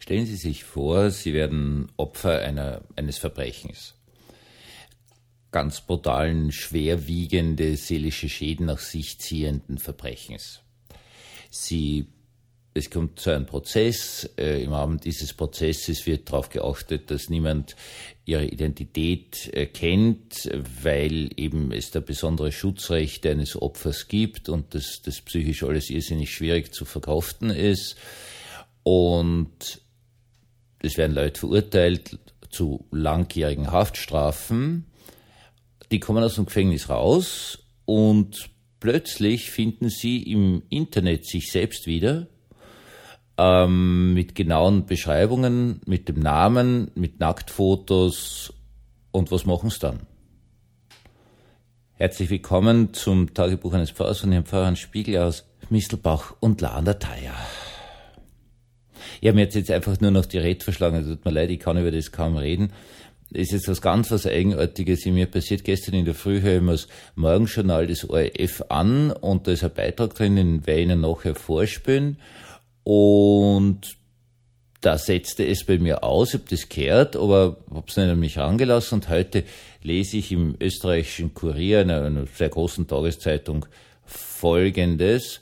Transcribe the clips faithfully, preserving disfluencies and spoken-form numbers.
Stellen Sie sich vor, Sie werden Opfer einer, eines Verbrechens. Ganz brutalen, schwerwiegende seelische Schäden nach sich ziehenden Verbrechens. Sie, es kommt zu einem Prozess. Äh, Im Rahmen dieses Prozesses wird darauf geachtet, dass niemand ihre Identität äh, kennt, weil eben es da besondere Schutzrechte eines Opfers gibt und dass das psychisch alles irrsinnig schwierig zu verkraften ist. Und es werden Leute verurteilt zu langjährigen Haftstrafen. Die kommen aus dem Gefängnis raus und plötzlich finden sie im Internet sich selbst wieder, ähm, mit genauen Beschreibungen, mit dem Namen, mit Nacktfotos. Und was machen sie dann? Herzlich willkommen zum Tagebuch eines Pfarrers von Herrn Pfarrer Hans Spiegel aus Mistelbach und La an der Thaya. Ich habe mir jetzt, jetzt einfach nur noch die Rede verschlagen, tut mir leid, ich kann über das kaum reden. Es ist jetzt was ganz was Eigenartiges in mir passiert. Gestern in der Früh höre ich mir das Morgenjournal des O R F an und da ist ein Beitrag drin, den werde ich Ihnen nachher vorspielen. Und da setzte es bei mir aus, ich habe das gehört, aber habe es nicht an mich herangelassen. Und heute lese ich im österreichischen Kurier, einer, einer sehr großen Tageszeitung, Folgendes: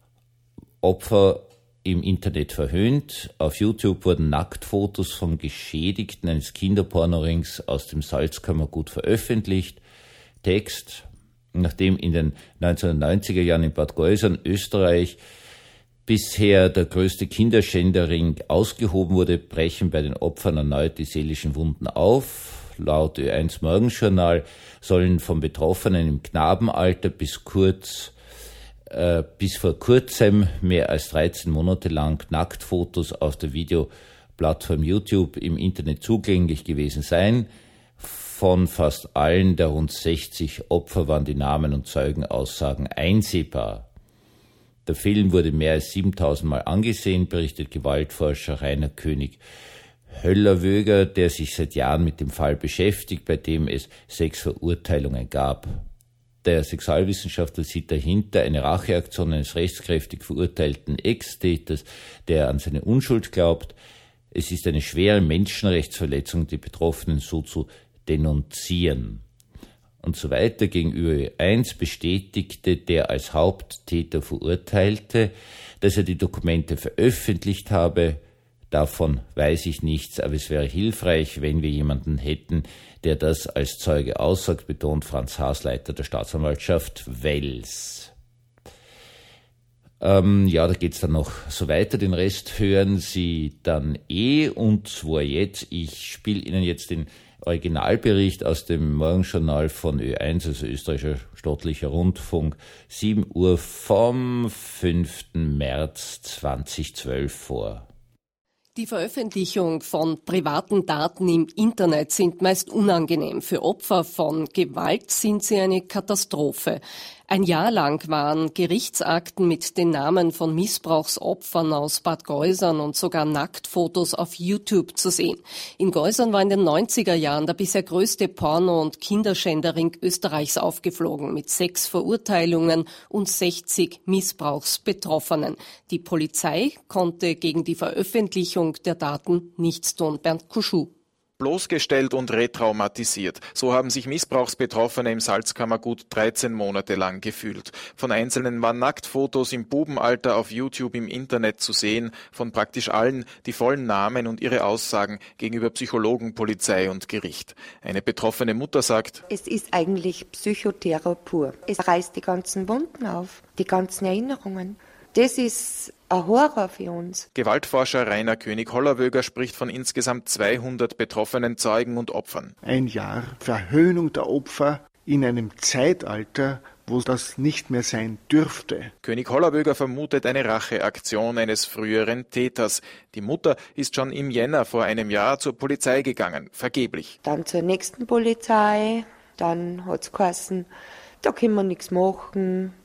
Opfer im Internet verhöhnt. Auf YouTube wurden Nacktfotos vom Geschädigten eines Kinderpornorings aus dem Salzkammergut veröffentlicht. Text: Nachdem in den neunzehnhundertneunziger Jahren in Bad Geusern, Österreich, bisher der größte Kinderschänderring ausgehoben wurde, brechen bei den Opfern erneut die seelischen Wunden auf. Laut Ö eins Morgenjournal sollen von Betroffenen im Knabenalter bis kurz bis vor kurzem mehr als dreizehn Monate lang Nacktfotos auf der Videoplattform YouTube im Internet zugänglich gewesen sein. Von fast allen der rund sechzig Opfer waren die Namen und Zeugenaussagen einsehbar. Der Film wurde mehr als siebentausend Mal angesehen, berichtet Gewaltforscher Rainer König Höllerwöger, der sich seit Jahren mit dem Fall beschäftigt, bei dem es sechs Verurteilungen gab. Der Sexualwissenschaftler sieht dahinter eine Racheaktion eines rechtskräftig verurteilten Ex-Täters, der an seine Unschuld glaubt. Es ist eine schwere Menschenrechtsverletzung, die Betroffenen so zu denunzieren. Und so weiter. Gegenüber Ö eins bestätigte der als Haupttäter Verurteilte, dass er die Dokumente veröffentlicht habe. Davon weiß ich nichts, aber es wäre hilfreich, wenn wir jemanden hätten, der das als Zeuge aussagt, betont Franz Haas, Leiter der Staatsanwaltschaft Wels. Ähm, ja, da geht's dann noch so weiter. Den Rest hören Sie dann eh, und zwar jetzt. Ich spiele Ihnen jetzt den Originalbericht aus dem Morgenjournal von Ö eins, also österreichischer staatlicher Rundfunk, sieben Uhr vom fünften März zweitausendzwölf vor. Die Veröffentlichung von privaten Daten im Internet sind meist unangenehm. Für Opfer von Gewalt sind sie eine Katastrophe. Ein Jahr lang waren Gerichtsakten mit den Namen von Missbrauchsopfern aus Bad Geusern und sogar Nacktfotos auf YouTube zu sehen. In Geusern war in den neunziger Jahren der bisher größte Porno- und Kinderschänderring Österreichs aufgeflogen, mit sechs Verurteilungen und sechzig Missbrauchsbetroffenen. Die Polizei konnte gegen die Veröffentlichung der Daten nichts tun. Bernd Kuschuh. Bloßgestellt und retraumatisiert. So haben sich Missbrauchsbetroffene im Salzkammergut dreizehn Monate lang gefühlt. Von Einzelnen waren Nacktfotos im Bubenalter auf YouTube im Internet zu sehen, von praktisch allen die vollen Namen und ihre Aussagen gegenüber Psychologen, Polizei und Gericht. Eine betroffene Mutter sagt: Es ist eigentlich Psychoterror pur. Es reißt die ganzen Wunden auf, die ganzen Erinnerungen. Das ist ein Horror für uns. Gewaltforscher Rainer König Höllerwöger spricht von insgesamt zweihundert betroffenen Zeugen und Opfern. Ein Jahr Verhöhnung der Opfer in einem Zeitalter, wo das nicht mehr sein dürfte. König Höllerwöger vermutet eine Racheaktion eines früheren Täters. Die Mutter ist schon im Jänner vor einem Jahr zur Polizei gegangen, vergeblich. Dann zur nächsten Polizei, dann hat's geheißen, da können wir nichts machen,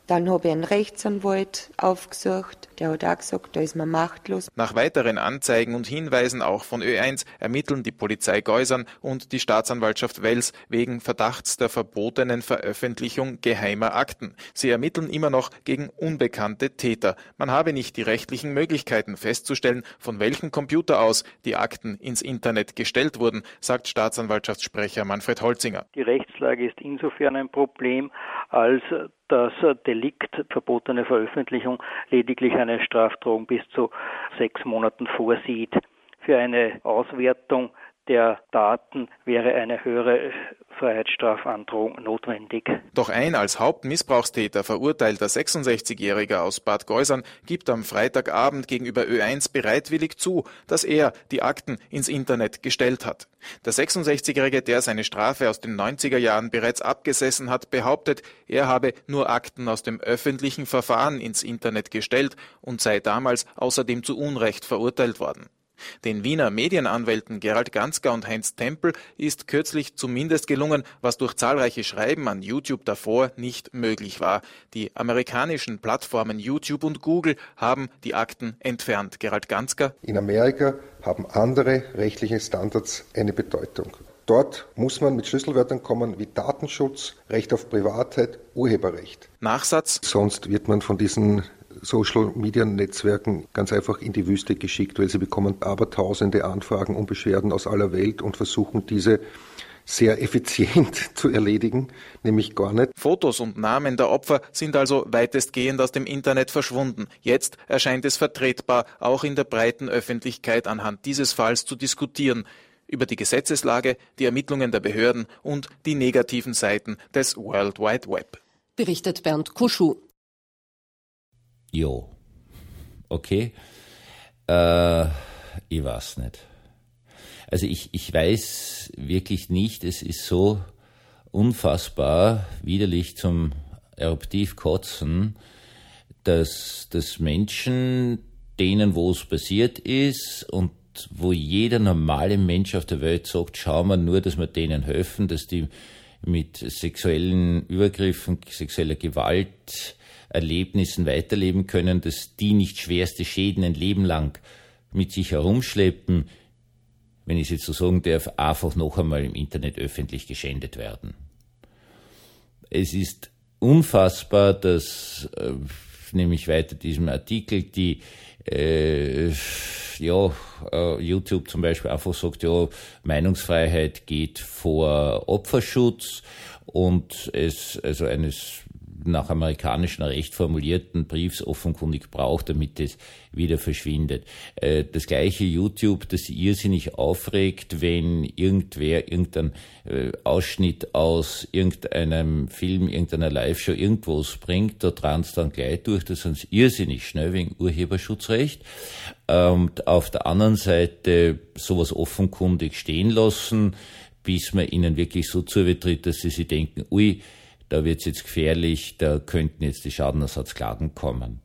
Dann habe ich einen Rechtsanwalt aufgesucht, der hat auch gesagt, da ist man machtlos. Nach weiteren Anzeigen und Hinweisen auch von Ö eins ermitteln die Polizei Geusern und die Staatsanwaltschaft Wels wegen Verdachts der verbotenen Veröffentlichung geheimer Akten. Sie ermitteln immer noch gegen unbekannte Täter. Man habe nicht die rechtlichen Möglichkeiten festzustellen, von welchem Computer aus die Akten ins Internet gestellt wurden, sagt Staatsanwaltschaftssprecher Manfred Holzinger. Die Rechtslage ist insofern ein Problem, als das Delikt verbotene Veröffentlichung lediglich eine Strafdrohung bis zu sechs Monaten vorsieht. Für eine Auswertung der Daten wäre eine höhere Freiheitsstrafandrohung notwendig. Doch ein als Hauptmissbrauchstäter verurteilter sechsundsechzigjähriger aus Bad Geusern gibt am Freitagabend gegenüber Ö eins bereitwillig zu, dass er die Akten ins Internet gestellt hat. Der sechsundsechzigjährige, der seine Strafe aus den neunziger Jahren bereits abgesessen hat, behauptet, er habe nur Akten aus dem öffentlichen Verfahren ins Internet gestellt und sei damals außerdem zu Unrecht verurteilt worden. Den Wiener Medienanwälten Gerald Ganzger und Heinz Tempel ist kürzlich zumindest gelungen, was durch zahlreiche Schreiben an YouTube davor nicht möglich war. Die amerikanischen Plattformen YouTube und Google haben die Akten entfernt. Gerald Ganzger: In Amerika haben andere rechtliche Standards eine Bedeutung. Dort muss man mit Schlüsselwörtern kommen wie Datenschutz, Recht auf Privatheit, Urheberrecht. Nachsatz: Sonst wird man von diesen Social-Media-Netzwerken ganz einfach in die Wüste geschickt, weil sie bekommen abertausende Anfragen und Beschwerden aus aller Welt und versuchen diese sehr effizient zu erledigen, nämlich gar nicht. Fotos und Namen der Opfer sind also weitestgehend aus dem Internet verschwunden. Jetzt erscheint es vertretbar, auch in der breiten Öffentlichkeit anhand dieses Falls zu diskutieren über die Gesetzeslage, die Ermittlungen der Behörden und die negativen Seiten des World Wide Web. Berichtet Bernd Kuschuh. Jo, okay, äh, ich weiß nicht. Also ich, ich weiß wirklich nicht, es ist so unfassbar widerlich zum eruptiv kotzen, dass, dass Menschen, denen wo es passiert ist und wo jeder normale Mensch auf der Welt sagt, schauen wir nur, dass wir denen helfen, dass die mit sexuellen Übergriffen, sexueller Gewalt, Erlebnissen weiterleben können, dass die nicht schwerste Schäden ein Leben lang mit sich herumschleppen, wenn ich es jetzt so sagen darf, einfach noch einmal im Internet öffentlich geschändet werden. Es ist unfassbar, dass, äh, nämlich weiter diesem Artikel, die äh, ja, äh, YouTube zum Beispiel einfach sagt, ja, Meinungsfreiheit geht vor Opferschutz und es also eines nach amerikanischem Recht formulierten Briefs offenkundig braucht, damit es wieder verschwindet. Das gleiche YouTube, das irrsinnig aufregt, wenn irgendwer irgendein Ausschnitt aus irgendeinem Film, irgendeiner Live-Show irgendwas bringt, da dran es dann gleich durch, das sind sie irrsinnig schnell wegen Urheberschutzrecht. Und auf der anderen Seite sowas offenkundig stehen lassen, bis man ihnen wirklich so zubetritt, dass sie sich denken, ui, da wird's jetzt gefährlich, da könnten jetzt die Schadenersatzklagen kommen.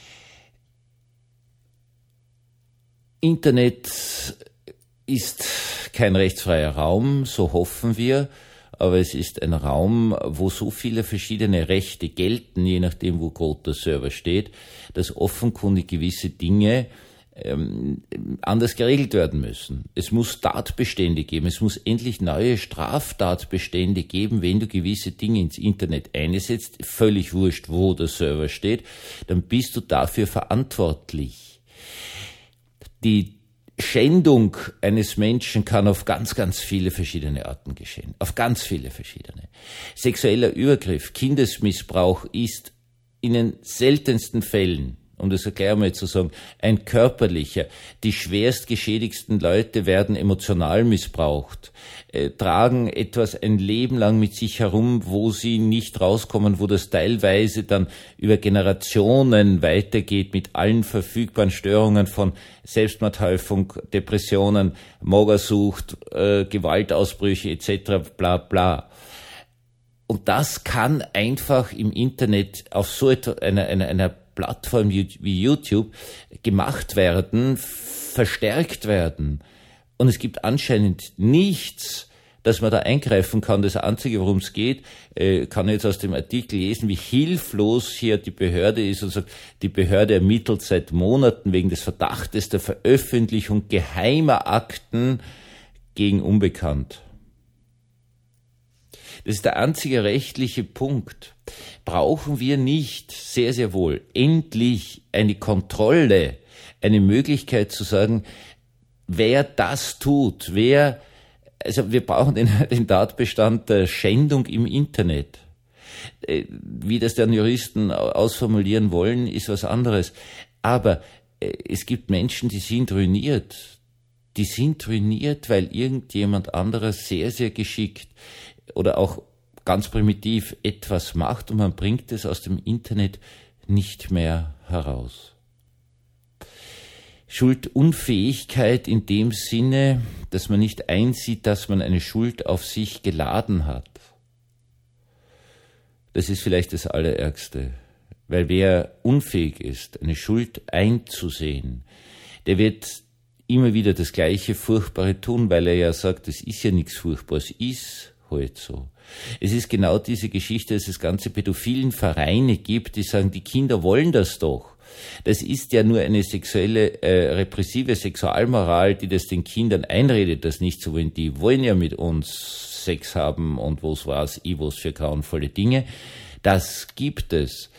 Internet ist kein rechtsfreier Raum, so hoffen wir, aber es ist ein Raum, wo so viele verschiedene Rechte gelten, je nachdem, wo gerade der Server steht, dass offenkundig gewisse Dinge Ähm, anders geregelt werden müssen. Es muss Tatbestände geben, es muss endlich neue Straftatbestände geben, wenn du gewisse Dinge ins Internet einsetzt, völlig wurscht, wo der Server steht, dann bist du dafür verantwortlich. Die Schändung eines Menschen kann auf ganz, ganz viele verschiedene Arten geschehen, auf ganz viele verschiedene. Sexueller Übergriff, Kindesmissbrauch ist in den seltensten Fällen, um das gleich einmal zu sagen, ein körperlicher. Die schwerst geschädigsten Leute werden emotional missbraucht, äh, tragen etwas ein Leben lang mit sich herum, wo sie nicht rauskommen, wo das teilweise dann über Generationen weitergeht mit allen verfügbaren Störungen von Selbstmordhäufung, Depressionen, Magersucht, äh, Gewaltausbrüche et cetera bla bla. Und das kann einfach im Internet auf so einer, einer, einer Plattform wie YouTube gemacht werden, verstärkt werden. Und es gibt anscheinend nichts, dass man da eingreifen kann. Das Einzige, worum es geht, äh, kann ich jetzt aus dem Artikel lesen, wie hilflos hier die Behörde ist und sagt, die Behörde ermittelt seit Monaten wegen des Verdachtes der Veröffentlichung geheimer Akten gegen Unbekannt. Das ist der einzige rechtliche Punkt. Brauchen wir nicht, sehr, sehr wohl, endlich eine Kontrolle, eine Möglichkeit zu sagen, wer das tut, wer, also wir brauchen den, den Tatbestand der Schändung im Internet. Wie das dann Juristen ausformulieren wollen, ist was anderes. Aber es gibt Menschen, die sind ruiniert. Die sind ruiniert, weil irgendjemand anderer sehr, sehr geschickt oder auch ganz primitiv etwas macht und man bringt es aus dem Internet nicht mehr heraus. Schuldunfähigkeit in dem Sinne, dass man nicht einsieht, dass man eine Schuld auf sich geladen hat. Das ist vielleicht das Allerärgste, weil wer unfähig ist, eine Schuld einzusehen, der wird immer wieder das gleiche Furchtbare tun, weil er ja sagt, es ist ja nichts Furchtbares, ist halt so. Es ist genau diese Geschichte, dass es ganze pädophilen Vereine gibt, die sagen, die Kinder wollen das doch. Das ist ja nur eine sexuelle, äh, repressive Sexualmoral, die das den Kindern einredet, das nicht so wollen. Die wollen ja mit uns Sex haben und was war's, ich was für grauenvolle Dinge. Das gibt es.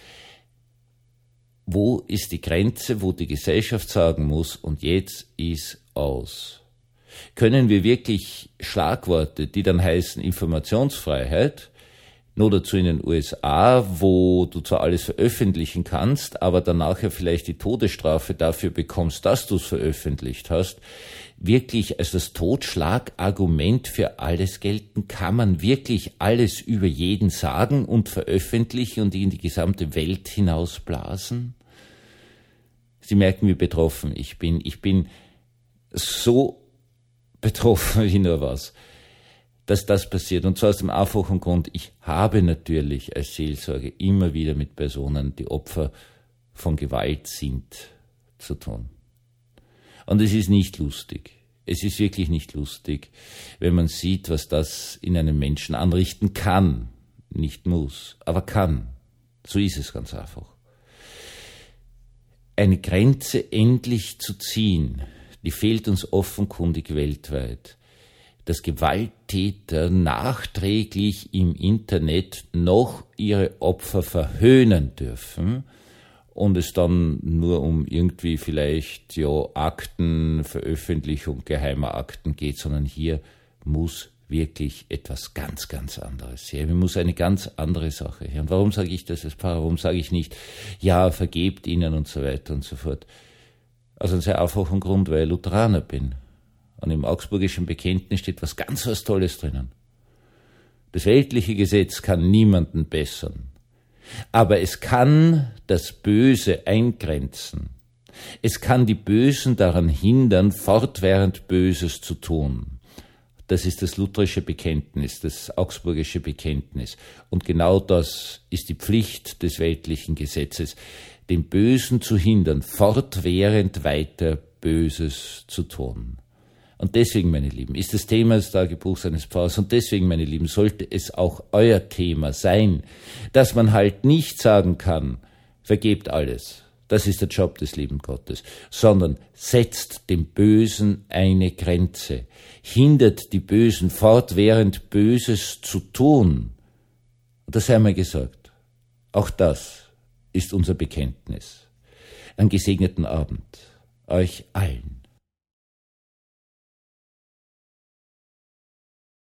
Wo ist die Grenze, wo die Gesellschaft sagen muss, und jetzt ist aus? Können wir wirklich Schlagworte, die dann heißen Informationsfreiheit, nur dazu in den U S A, wo du zwar alles veröffentlichen kannst, aber danach ja vielleicht die Todesstrafe dafür bekommst, dass du es veröffentlicht hast, wirklich als das Totschlagargument für alles gelten? Kann man wirklich alles über jeden sagen und veröffentlichen und in die gesamte Welt hinausblasen? Sie merken, wie betroffen ich bin. Ich bin so betroffen wie nur was, dass das passiert. Und zwar aus dem einfachen Grund, ich habe natürlich als Seelsorge immer wieder mit Personen, die Opfer von Gewalt sind, zu tun. Und es ist nicht lustig. Es ist wirklich nicht lustig, wenn man sieht, was das in einem Menschen anrichten kann. Nicht muss, aber kann. So ist es ganz einfach. Eine Grenze endlich zu ziehen, die fehlt uns offenkundig weltweit, dass Gewalttäter nachträglich im Internet noch ihre Opfer verhöhnen dürfen und es dann nur um irgendwie vielleicht ja Akten, Veröffentlichung geheimer Akten geht, sondern hier muss wirklich etwas ganz, ganz anderes her. Mir muss eine ganz andere Sache her. Und warum sage ich das als Pfarrer? Warum sage ich nicht, ja, vergebt ihnen und so weiter und so fort? Aus einem sehr einfachen Grund, weil ich Lutheraner bin. Und im augsburgischen Bekenntnis steht was ganz was Tolles drinnen. Das weltliche Gesetz kann niemanden bessern. Aber es kann das Böse eingrenzen. Es kann die Bösen daran hindern, fortwährend Böses zu tun. Das ist das lutherische Bekenntnis, das augsburgische Bekenntnis. Und genau das ist die Pflicht des weltlichen Gesetzes, den Bösen zu hindern, fortwährend weiter Böses zu tun. Und deswegen, meine Lieben, ist das Thema des Tagebuchs eines Pfarrers, und deswegen, meine Lieben, sollte es auch euer Thema sein, dass man halt nicht sagen kann, vergebt alles, das ist der Job des lieben Gottes, sondern setzt dem Bösen eine Grenze, hindert die Bösen fortwährend Böses zu tun. Und das haben wir gesagt. Auch das ist unser Bekenntnis. Einen gesegneten Abend euch allen.